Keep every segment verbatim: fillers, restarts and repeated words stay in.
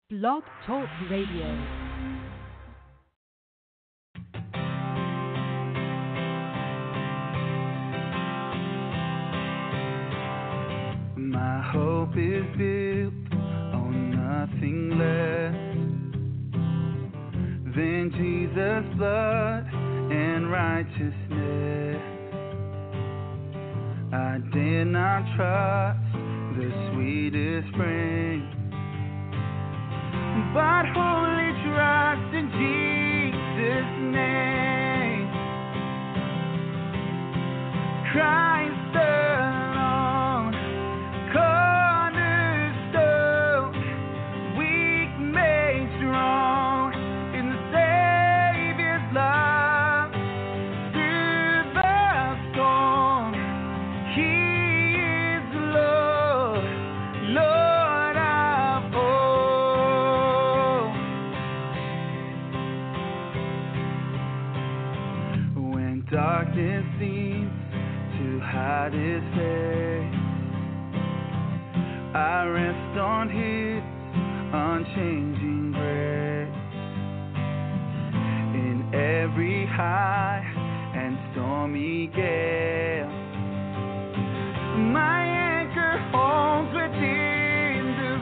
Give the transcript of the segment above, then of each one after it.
Blog Talk Radio. My hope is built on nothing less than Jesus' blood and righteousness. I dare not trust the sweetest frame, but wholly trust in Jesus' name. Christ alone, cornerstone, weak made strong in the Savior's love. Through the storm, He is Lord, Lord of all. When darkness seems to hide His face, I rest on His unchanging grace. In every high and stormy gale, my anchor holds within the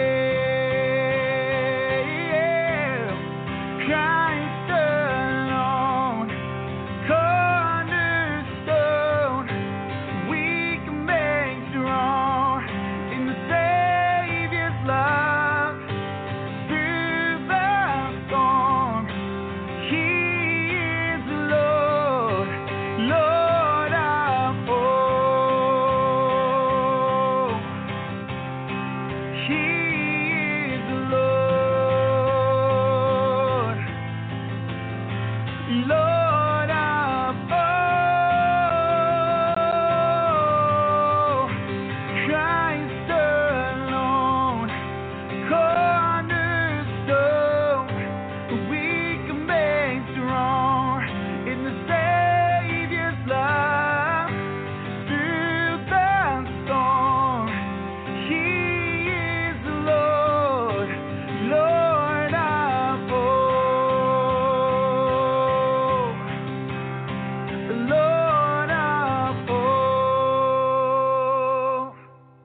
veil. Christ alone, cornerstone, weak made strong in the Savior's love. Through the storm, He is Lord, Lord of all. He is Lord, Lord of all. Christ alone, cornerstone, weak made strong in the Savior's love. Through the storm, He is Lord, Lord of all, Lord of all.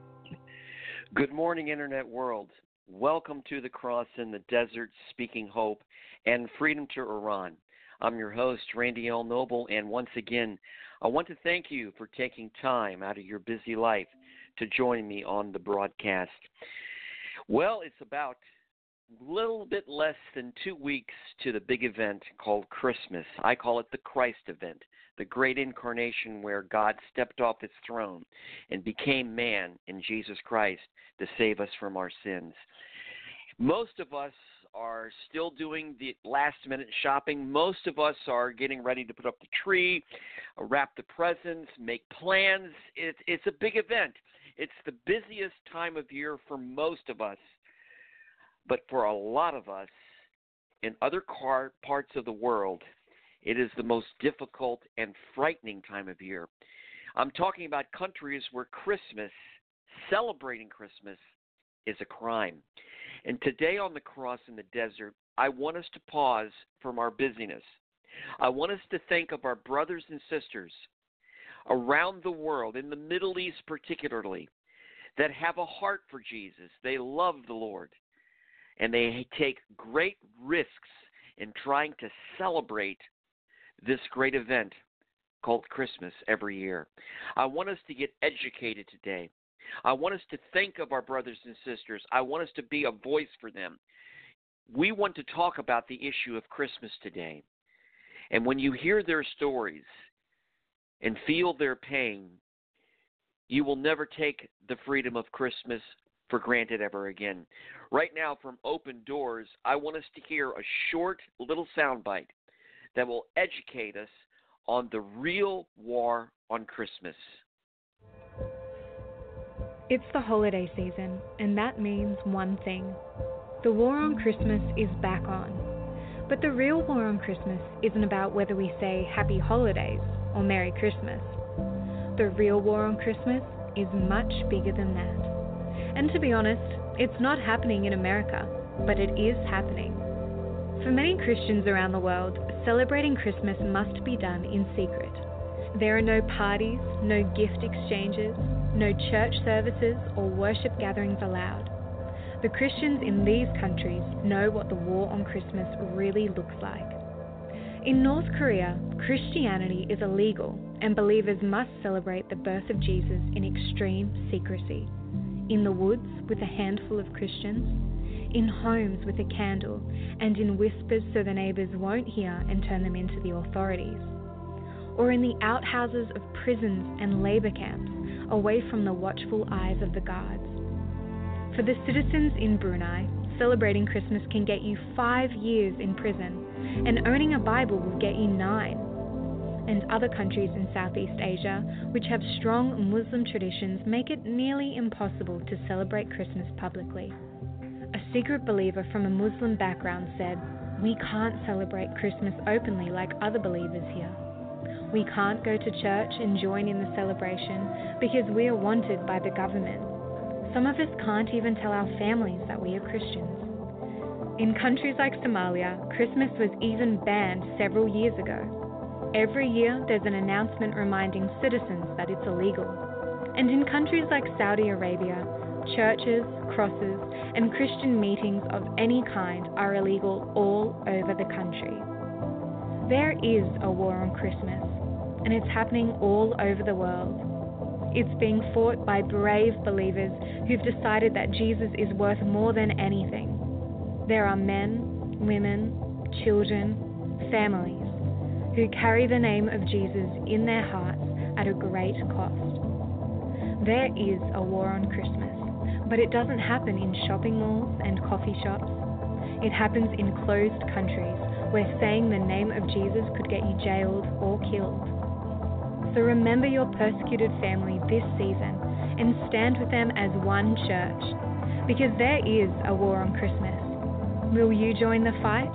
Good morning, Internet world. Welcome to the Cross in the Desert, speaking hope and freedom to Iran. I'm your host, Randy L. Noble, and once again, I want to thank you for taking time out of your busy life to join me on the broadcast. Well, it's about a little bit less than two weeks to the big event called Christmas. I call it the Christ event, the great incarnation where God stepped off His throne and became man in Jesus Christ to save us from our sins. Most of us are still doing the last-minute shopping. Most of us are getting ready to put up the tree, uh, wrap the presents, make plans. It, it's a big event. It's the busiest time of year for most of us. But for a lot of us in other car- parts of the world, it is the most difficult and frightening time of year. I'm talking about countries where Christmas, celebrating Christmas, is a crime. And today on the Cross in the Desert, I want us to pause from our busyness. I want us to think of our brothers and sisters around the world, in the Middle East particularly, that have a heart for Jesus. They love the Lord, and they take great risks in trying to celebrate this great event called Christmas every year. I want us to get educated today. I want us to think of our brothers and sisters. I want us to be a voice for them. We want to talk about the issue of Christmas today. And when you hear their stories and feel their pain, you will never take the freedom of Christmas for granted ever again. Right now, from Open Doors, I want us to hear a short little soundbite that will educate us on the real war on Christmas. It's the holiday season, and that means one thing. The war on Christmas is back on. But the real war on Christmas isn't about whether we say Happy Holidays or Merry Christmas. The real war on Christmas is much bigger than that. And to be honest, it's not happening in America. but it is happening. For many Christians around the world, celebrating Christmas must be done in secret. There are no parties, no gift exchanges, no church services or worship gatherings allowed. The Christians in these countries know what the war on Christmas really looks like. In North Korea, Christianity is illegal and believers must celebrate the birth of Jesus in extreme secrecy. In the woods with a handful of Christians, in homes with a candle, and in whispers so the neighbours won't hear and turn them into the authorities. Or in the outhouses of prisons and labour camps, away from the watchful eyes of the guards. For the citizens in Brunei, celebrating Christmas can get you five years in prison, and owning a Bible will get you nine. And other countries in Southeast Asia, which have strong Muslim traditions, make it nearly impossible to celebrate Christmas publicly. A secret believer from a Muslim background said, "We can't celebrate Christmas openly like other believers here. We can't go to church and join in the celebration because we are wanted by the government. Some of us can't even tell our families that we are Christians." In countries like Somalia, Christmas was even banned several years ago. Every year there's an announcement reminding citizens that it's illegal. And in countries like Saudi Arabia, churches, crosses, and Christian meetings of any kind are illegal all over the country. There is a war on Christmas, and it's happening all over the world. It's being fought by brave believers who've decided that Jesus is worth more than anything. There are men, women, children, families who carry the name of Jesus in their hearts at a great cost. There is a war on Christmas, but it doesn't happen in shopping malls and coffee shops. It happens in closed countries where saying the name of Jesus could get you jailed or killed. So remember your persecuted family this season and stand with them as one church, because there is a war on Christmas. Will you join the fight?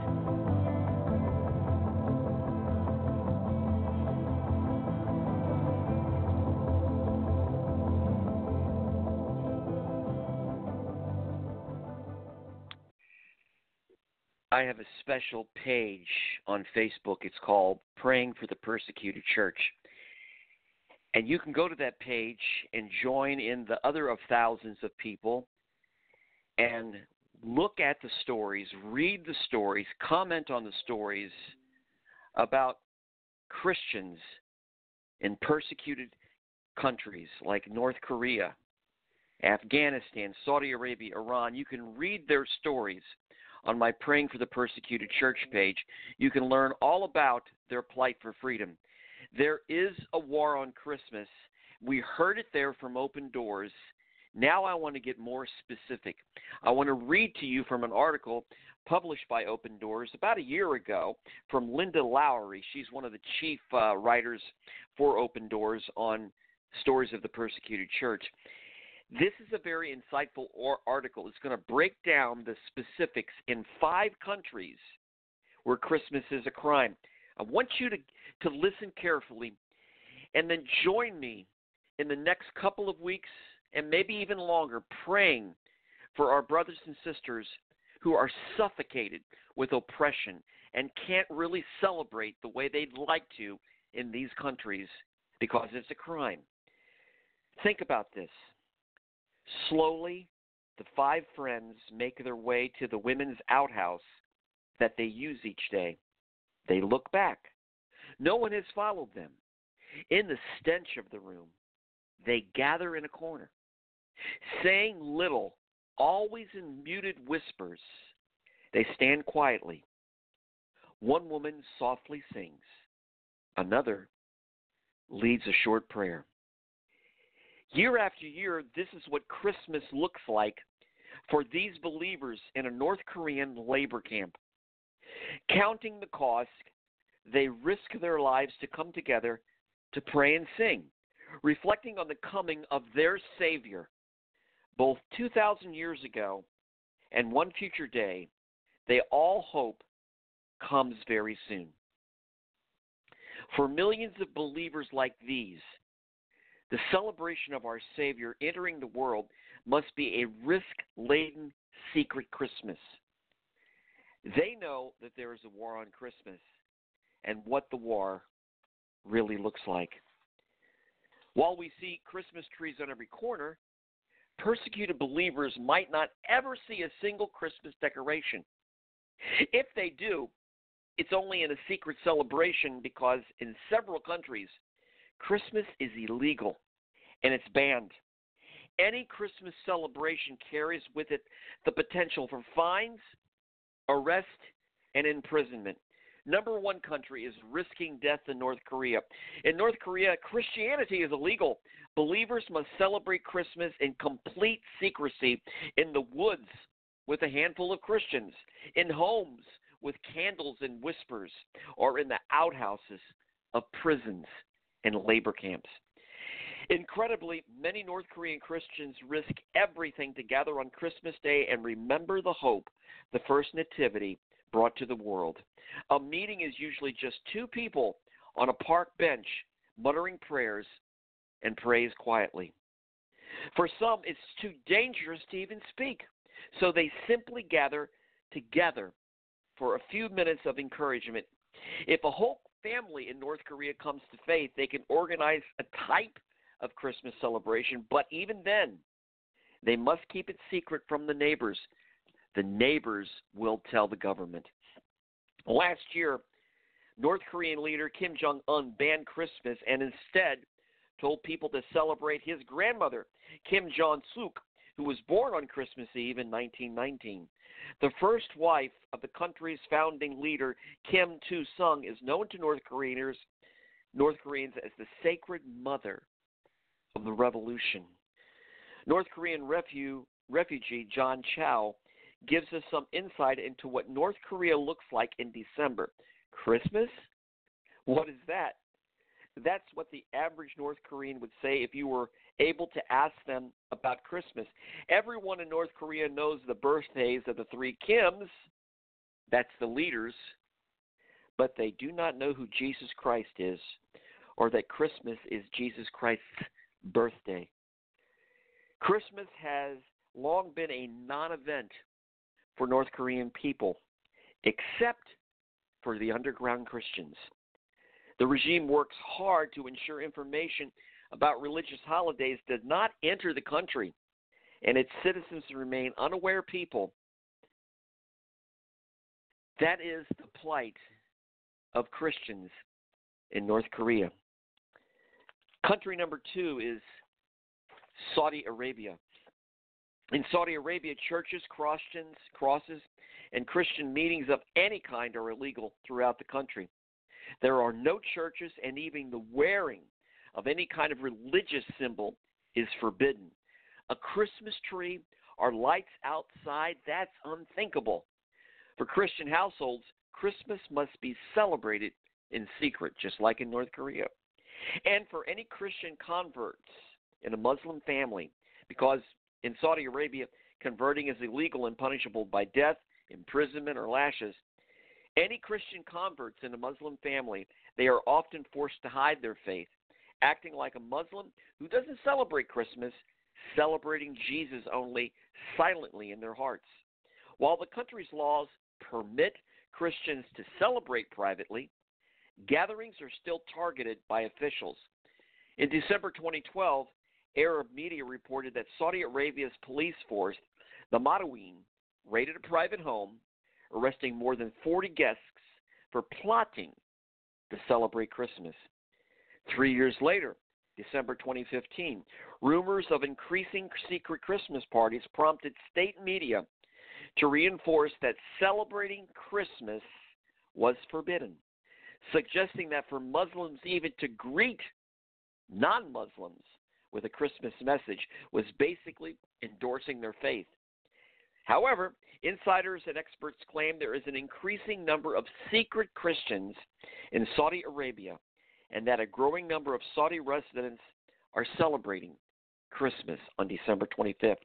I have a special page on Facebook. It's called Praying for the Persecuted Church. And you can go to that page and join in the other of thousands of people and look at the stories, read the stories, comment on the stories about Christians in persecuted countries like North Korea, Afghanistan, Saudi Arabia, Iran. You can read their stories on my Praying for the Persecuted Church page. You can learn all about their plight for freedom. There is a war on Christmas. We heard it there from Open Doors. Now I want to get more specific. I want to read to you from an article published by Open Doors about a year ago from Linda Lowry. She's one of the chief uh, writers for Open Doors on stories of the persecuted church. This is a very insightful or article. It's going to break down the specifics in five countries where Christmas is a crime. I want you to, to listen carefully and then join me in the next couple of weeks and maybe even longer praying for our brothers and sisters who are suffocated with oppression and can't really celebrate the way they'd like to in these countries because it's a crime. Think about this. Slowly, the five friends make their way to the women's outhouse that they use each day. They look back. No one has followed them. In the stench of the room, they gather in a corner. Saying little, always in muted whispers, they stand quietly. One woman softly sings. Another leads a short prayer. Year after year, this is what Christmas looks like for these believers in a North Korean labor camp. Counting the cost, they risk their lives to come together to pray and sing, reflecting on the coming of their Savior. Both two thousand years ago and one future day, they all hope comes very soon. For millions of believers like these, the celebration of our Savior entering the world must be a risk-laden secret Christmas. They know that there is a war on Christmas and what the war really looks like. While we see Christmas trees on every corner, persecuted believers might not ever see a single Christmas decoration. If they do, it's only in a secret celebration because in several countries, Christmas is illegal and it's banned. Any Christmas celebration carries with it the potential for fines, arrest, and imprisonment. Number one country is risking death in North Korea. In North Korea, Christianity is illegal. Believers must celebrate Christmas in complete secrecy in the woods with a handful of Christians, in homes with candles and whispers, or in the outhouses of prisons and labor camps. Incredibly, many North Korean Christians risk everything to gather on Christmas Day and remember the hope the first nativity brought to the world. A meeting is usually just two people on a park bench muttering prayers and praise quietly. For some, it's too dangerous to even speak, so they simply gather together for a few minutes of encouragement. If a whole family in North Korea comes to faith, they can organize a type of Christmas celebration, but even then, they must keep it secret from the neighbors. The neighbors will tell the government. Last year, North Korean leader Kim Jong-un banned Christmas and instead told people to celebrate his grandmother, Kim Jong-suk, who was born on Christmas Eve in nineteen nineteen. The first wife of the country's founding leader, Kim Tu-sung, is known to North Koreans, North Koreans as the Sacred Mother of the Revolution. North Korean refu- refugee John Chow gives us some insight into what North Korea looks like in December. Christmas? What is that? That's what the average North Korean would say if you were able to ask them about Christmas. Everyone in North Korea knows the birthdays of the three Kims. That's the leaders. But they do not know who Jesus Christ is, or that Christmas is Jesus Christ's birthday. Christmas has long been a non-event for North Korean people, except for the underground Christians. The regime works hard to ensure information about religious holidays does not enter the country, and its citizens remain unaware people. That is the plight of Christians in North Korea. Country number two is Saudi Arabia. In Saudi Arabia, churches, crosses, crosses, and Christian meetings of any kind are illegal throughout the country. There are no churches, and even the wearing of any kind of religious symbol is forbidden. A Christmas tree or lights outside, that's unthinkable. For Christian households, Christmas must be celebrated in secret, just like in North Korea. And for any Christian converts in a Muslim family, because in Saudi Arabia, converting is illegal and punishable by death, imprisonment, or lashes. Any Christian converts in a Muslim family, they are often forced to hide their faith, acting like a Muslim who doesn't celebrate Christmas, celebrating Jesus only silently in their hearts. While the country's laws permit Christians to celebrate privately, gatherings are still targeted by officials. In December twenty twelve, Arab media reported that Saudi Arabia's police force, the Madawin, raided a private home, arresting more than forty guests for plotting to celebrate Christmas. Three years later, December twenty fifteen, rumors of increasing secret Christmas parties prompted state media to reinforce that celebrating Christmas was forbidden, suggesting that for Muslims even to greet non-Muslims with a Christmas message was basically endorsing their faith. However, insiders and experts claim there is an increasing number of secret Christians in Saudi Arabia and that a growing number of Saudi residents are celebrating Christmas on December twenty-fifth.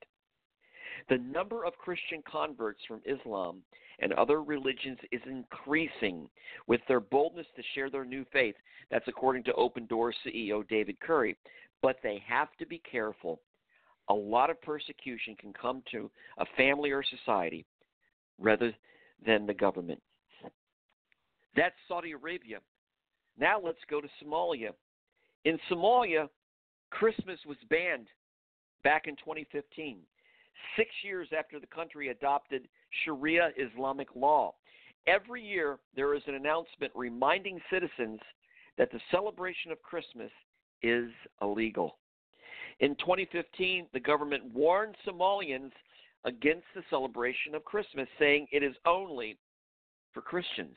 The number of Christian converts from Islam and other religions is increasing with their boldness to share their new faith. That's according to Open Doors C E O David Curry. But they have to be careful. A lot of persecution can come to a family or society rather than the government. That's Saudi Arabia. Now let's go to Somalia. In Somalia, Christmas was banned back in twenty fifteen, six years after the country adopted Sharia Islamic law. Every year, there is an announcement reminding citizens that the celebration of Christmas is illegal. In twenty fifteen, the government warned Somalians against the celebration of Christmas, saying it is only for Christians.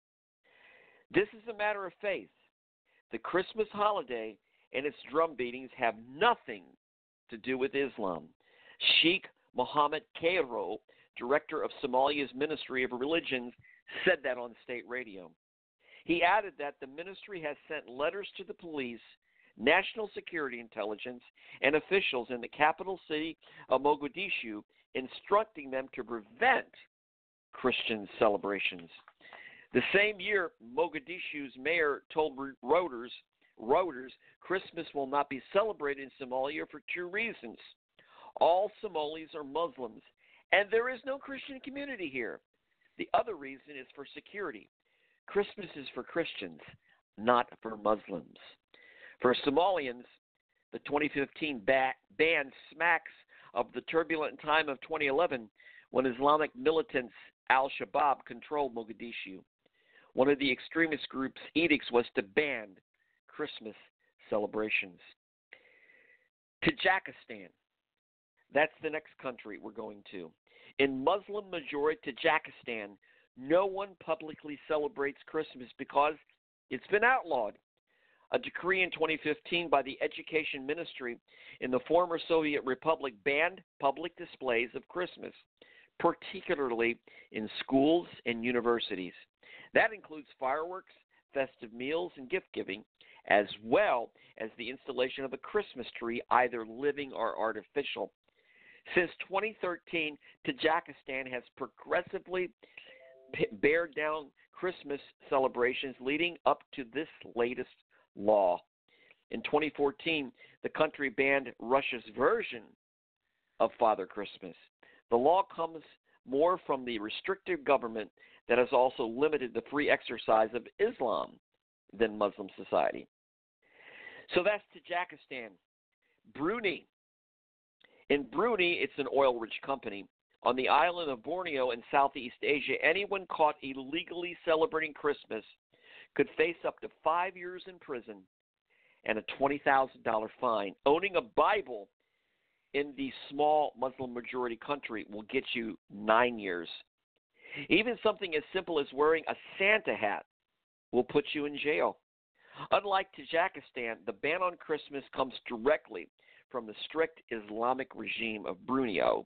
This is a matter of faith. The Christmas holiday and its drum beatings have nothing to do with Islam. Sheikh Mohammed Cairo, director of Somalia's Ministry of Religions, said that on state radio. He added that the ministry has sent letters to the police, national security intelligence, and officials in the capital city of Mogadishu, instructing them to prevent Christian celebrations. The same year, Mogadishu's mayor told Reuters, Reuters Christmas will not be celebrated in Somalia for two reasons. All Somalis are Muslims, and there is no Christian community here. The other reason is for security. Christmas is for Christians, not for Muslims. For Somalians, the twenty fifteen ban smacks of the turbulent time of twenty eleven when Islamic militants Al-Shabaab controlled Mogadishu. One of the extremist group's edicts was to ban Christmas celebrations. Tajikistan. That's the next country we're going to. In Muslim-majority Tajikistan, no one publicly celebrates Christmas because it's been outlawed. A decree in twenty fifteen by the Education Ministry in the former Soviet Republic banned public displays of Christmas, particularly in schools and universities. That includes fireworks, festive meals, and gift-giving, as well as the installation of a Christmas tree, either living or artificial. Since twenty thirteen, Tajikistan has progressively bared down Christmas celebrations leading up to this latest law. In twenty fourteen, the country banned Russia's version of Father Christmas. The law comes more from the restrictive government that has also limited the free exercise of Islam than Muslim society. So that's Tajikistan. Brunei. In Brunei, it's an oil-rich company. On the island of Borneo in Southeast Asia, anyone caught illegally celebrating Christmas could face up to five years in prison and a twenty thousand dollars fine. Owning a Bible in the small Muslim-majority country will get you nine years. Even something as simple as wearing a Santa hat will put you in jail. Unlike Tajikistan, the ban on Christmas comes directly from the strict Islamic regime of Brunei.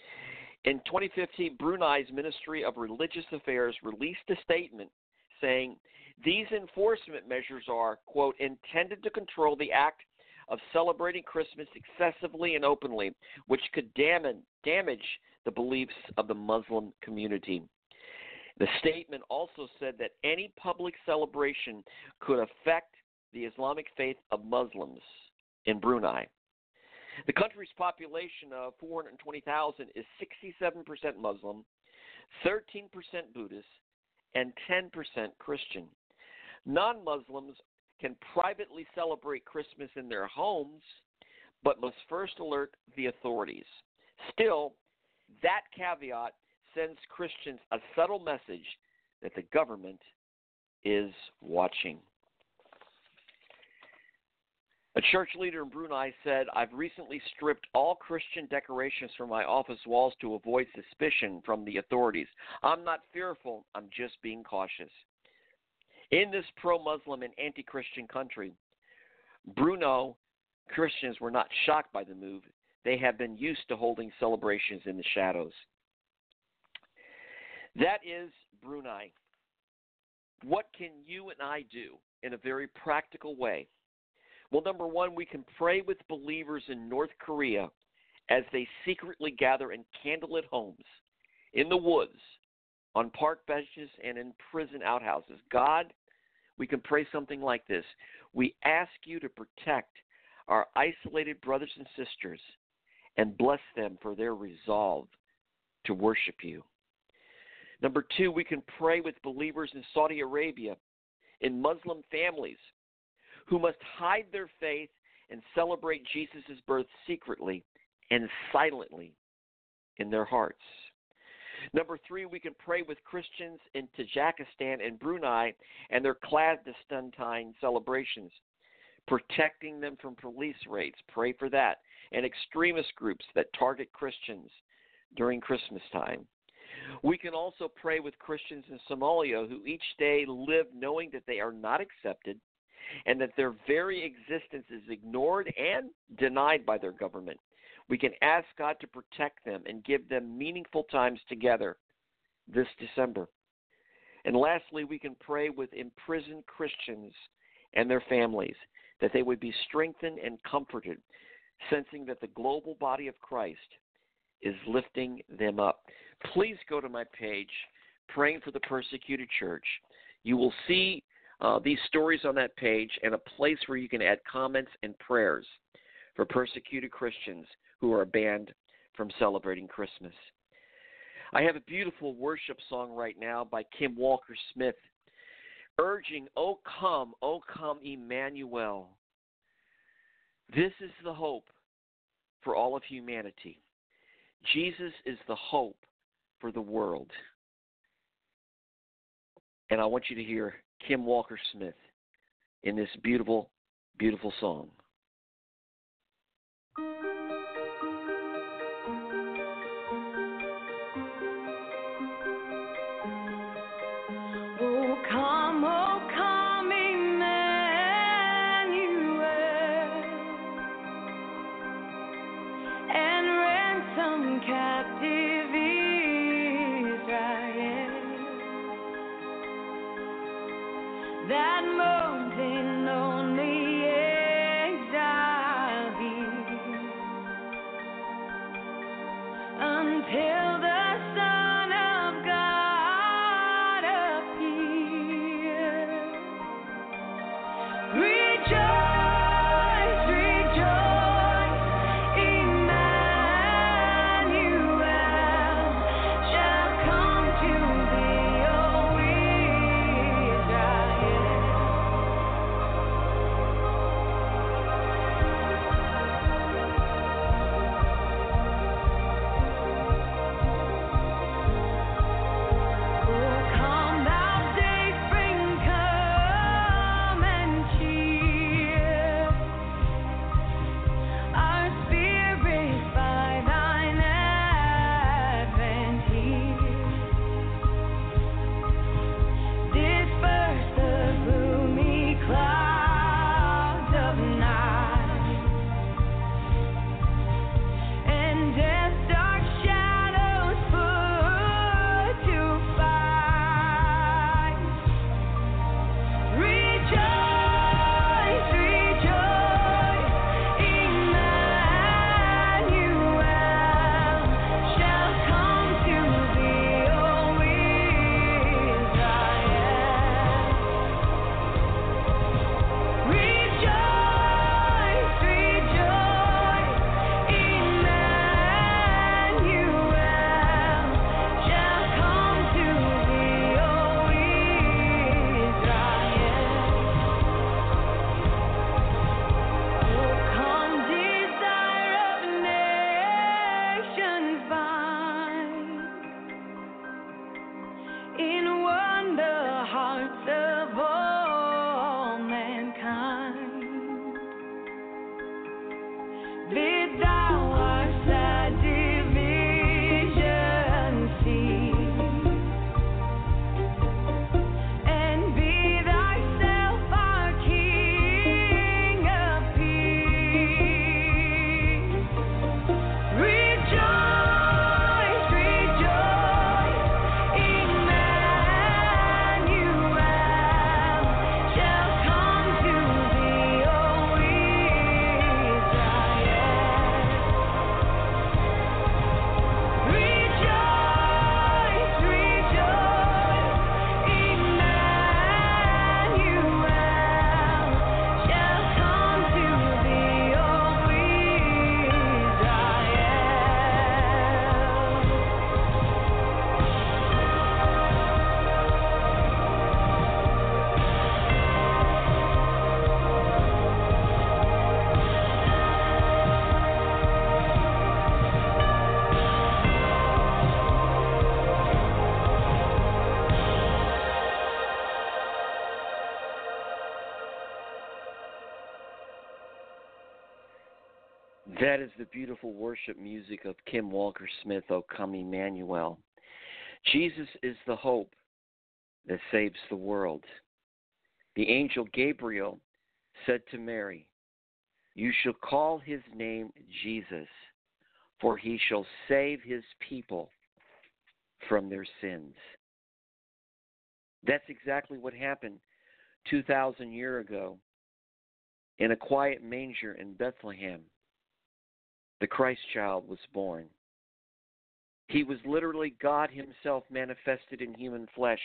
In twenty fifteen, Brunei's Ministry of Religious Affairs released a statement saying these enforcement measures are, quote, intended to control the act of celebrating Christmas excessively and openly, which could damage, damage the beliefs of the Muslim community. The statement also said that any public celebration could affect the Islamic faith of Muslims in Brunei. The country's population of four hundred twenty thousand is sixty-seven percent Muslim, thirteen percent Buddhist, and ten percent Christian. Non-Muslims can privately celebrate Christmas in their homes, but must first alert the authorities. Still, that caveat sends Christians a subtle message that the government is watching. A church leader in Brunei said, I've recently stripped all Christian decorations from my office walls to avoid suspicion from the authorities. I'm not fearful, I'm just being cautious. In this pro-Muslim and anti-Christian country, Brunei Christians were not shocked by the move. They have been used to holding celebrations in the shadows. That is Brunei. What can you and I do in a very practical way? Well, number one, we can pray with believers in North Korea as they secretly gather in candlelit homes, in the woods, on park benches, and in prison outhouses. God, we can pray something like this. We ask you to protect our isolated brothers and sisters and bless them for their resolve to worship you. Number two, we can pray with believers in Saudi Arabia, in Muslim families who must hide their faith and celebrate Jesus' birth secretly and silently in their hearts. Number three, we can pray with Christians in Tajikistan and Brunei and their clandestine celebrations, protecting them from police raids. Pray for that. And extremist groups that target Christians during Christmas time. We can also pray with Christians in Somalia who each day live knowing that they are not accepted and that their very existence is ignored and denied by their government. We can ask God to protect them and give them meaningful times together this December. And lastly, we can pray with imprisoned Christians and their families that they would be strengthened and comforted, sensing that the global body of Christ is lifting them up. Please go to my page, Praying for the Persecuted Church. You will see uh, these stories on that page and a place where you can add comments and prayers for persecuted Christians who are banned from celebrating Christmas. I have a beautiful worship song right now by Kim Walker Smith, urging, "O come, O come, Emmanuel." This is the hope for all of humanity. Jesus is the hope for the world. And I want you to hear Kim Walker Smith in this beautiful, beautiful song. Oh, come, oh, come, Emmanuel, and ransom captive Israel, that mourns in lonely exile here, until the Son of God appear. Rejoice, rejoice, Emmanuel shall come to thee, O come thou day spring, come and cheer our spirits by thine advent here. Disperse the gloomy clouds of night, and death's dark shadows put to flight. Rejoice, rejoice, Emmanuel shall come to thee, O Israel. Rejoice, rejoice, Emmanuel shall come to thee, O Israel. O come, desire of nations find, in one the hearts of all mankind. Bid thou our sad division cease, and be thyself our King of peace. Rejoice, rejoice, Emmanuel That is the beautiful worship music of Kim Walker Smith, O Come Emmanuel. Jesus is the hope that saves the world. The angel Gabriel said to Mary, "You shall call his name Jesus, for he shall save his people from their sins." That's exactly what happened two thousand years ago in a quiet manger in Bethlehem. The Christ child was born. He was literally God himself manifested in human flesh.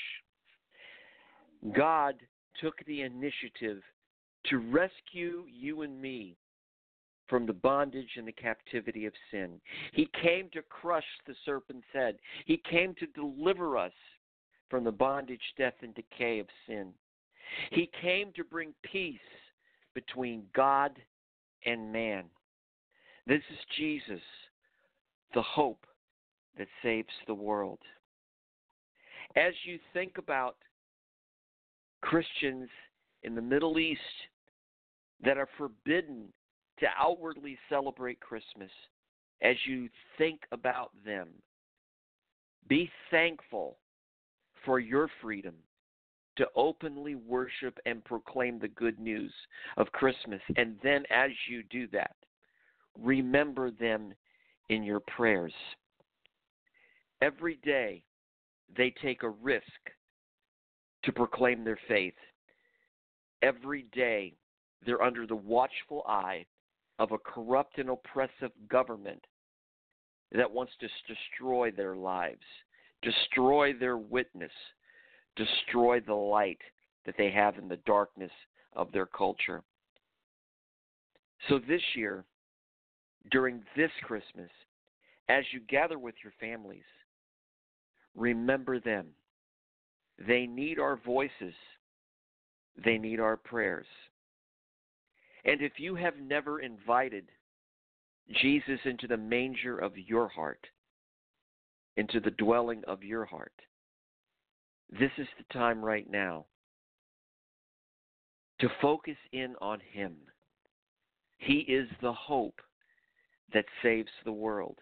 God took the initiative to rescue you and me from the bondage and the captivity of sin. He came to crush the serpent's head. He came to deliver us from the bondage, death, and decay of sin. He came to bring peace between God and man. This is Jesus, the hope that saves the world. As you think about Christians in the Middle East that are forbidden to outwardly celebrate Christmas, as you think about them, be thankful for your freedom to openly worship and proclaim the good news of Christmas. And then as you do that, remember them in your prayers. Every day they take a risk to proclaim their faith. Every day they're under the watchful eye of a corrupt and oppressive government that wants to destroy their lives, destroy their witness, destroy the light that they have in the darkness of their culture. So this year, during this Christmas, as you gather with your families, remember them. They need our voices. They need our prayers. And if you have never invited Jesus into the manger of your heart, into the dwelling of your heart, this is the time right now to focus in on him. He is the hope that saves the world.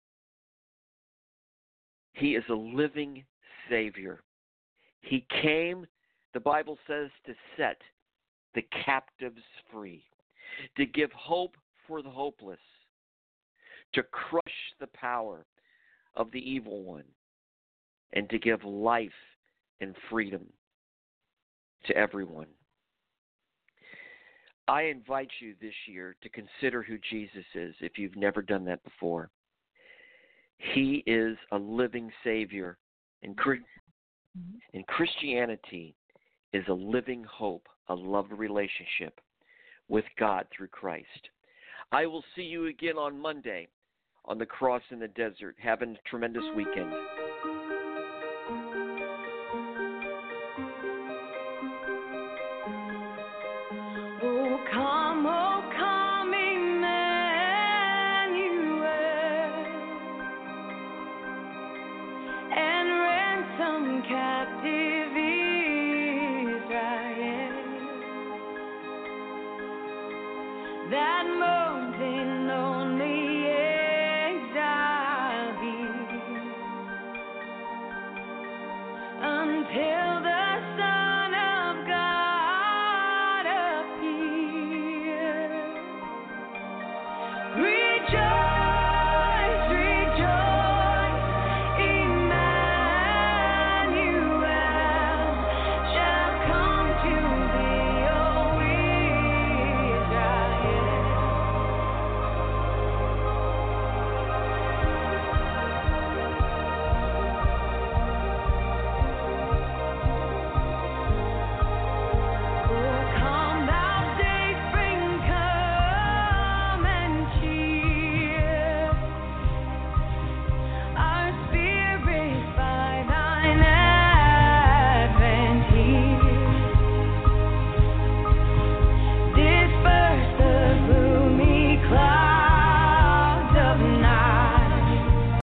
He is a living Savior. He came, the Bible says, to set the captives free, to give hope for the hopeless, to crush the power of the evil one, and to give life and freedom to everyone. I invite you this year to consider who Jesus is if you've never done that before. He is a living Savior, and, and Christianity is a living hope, a love relationship with God through Christ. I will see you again on Monday on the Cross in the Desert. Have a tremendous weekend. Oh, come, oh, come, Emmanuel, and ransom captive Israel, that mourns in lonely exile be, until